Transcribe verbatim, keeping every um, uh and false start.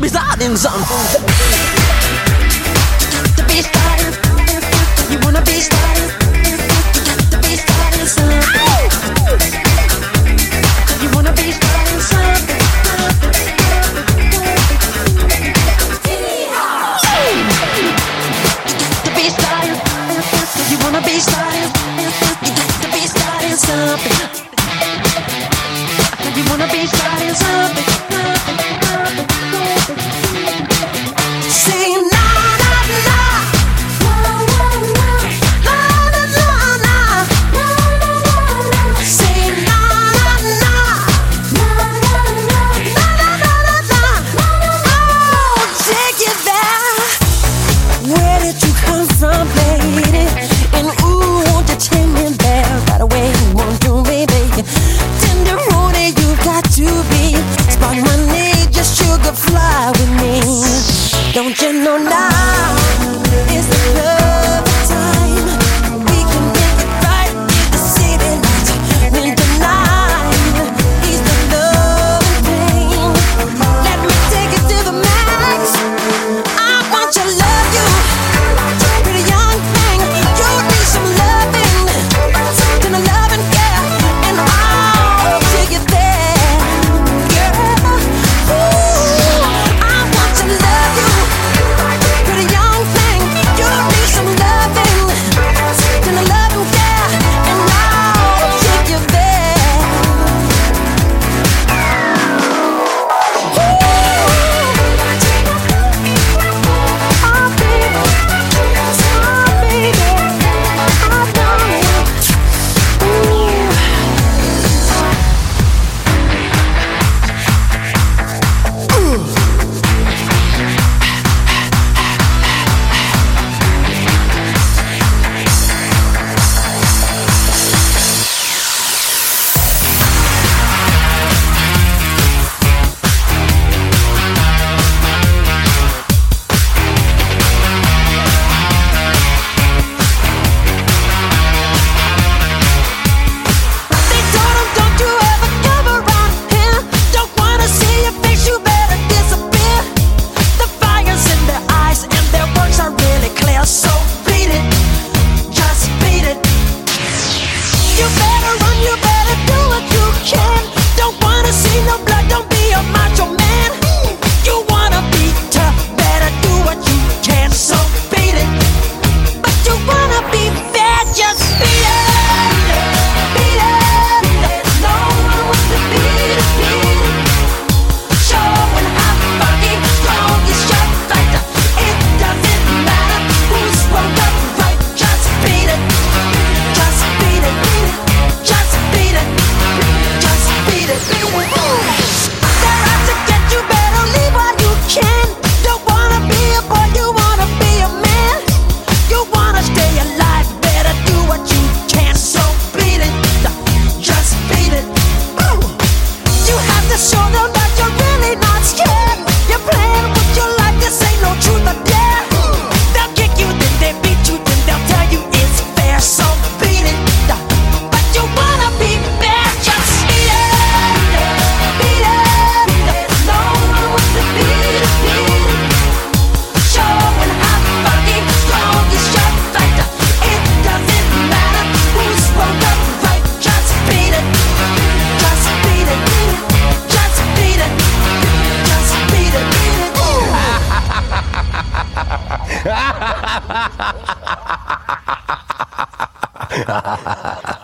be starting something. To be starting, you wanna be starting. To be starting something. You wanna be starting something. To be starting, you wanna be starting. To be starting something. You wanna be starting something. Say na na na, na na na, na na na, na na na. Say na na na, na na na, na na na, na. Oh, take you there. Where did you come from, lady? And ooh, won't you take me there right away? Won't you, baby? Tender road, you got to be. Spark money, just sugar fly with me. Don't you know now is the perfect time? We can make it right, the city lights. When tonight is the love and pain. Let me take it to the max. I want to love you, pretty young thing. You need some loving, then a loving care, and I'll take you there, girl. Ooh, I want to love you, pretty young thing. You need some loving, then a loving care, and I'll take you there. Oh, baby, oh, baby, I know it. Ooh. They told him, don't you ever come around here. Don't wanna see your face, you better disappear. The fire's in their eyes and their words are really clear. So beat it, just beat it. You better run, you better do what you can. Don't wanna see no blood, don't be a macho man. You wanna be tough, better do what you can. So beat it, but you wanna be fair, just beat it. Beat it, no one wants to beat it, beat it. Showing how fucking strong is your fight. It doesn't matter who's wrong or right, just beat it. Just beat it, just beat it, just beat it, beat it. They're out to get you, better leave while you can. Don't wanna be a boy, you wanna be a man. You wanna stay alive, better do what you can. So beat it, just beat it. Ooh. You have to show them that you're really not scared. You're playing with your life, this ain't no truth or dare. They'll kick you, then they beat you, then they'll tell you it's fair. So beat it, but you wanna be fair, just beat it. Beat it, no one wants to beat it, beat it. Showing how fucking strong is your fight. It doesn't matter who's wrong or right, just beat it. Just beat it, just beat it, just beat it, beat it. Ooh.